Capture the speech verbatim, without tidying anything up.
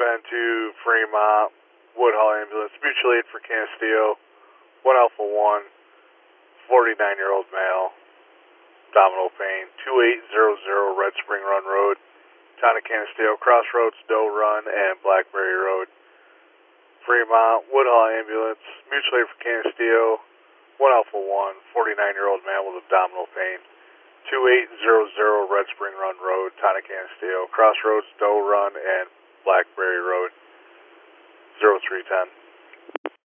ten to Fremont, Woodhull Ambulance, mutual aid for Castillo, one Alpha one, forty-nine-year-old male, abdominal pain, two eight zero zero Red Spring Run Road, Town of Canisteo, Crossroads, Doe Run, and Blackberry Road. Fremont, Woodhull Ambulance, mutual aid for Canisteo, one Alpha one, forty-nine-year-old man with abdominal pain, two eight zero zero Red Spring Run Road, Town of Canisteo, Crossroads, Doe Run, and Blackberry Road, zero three ten.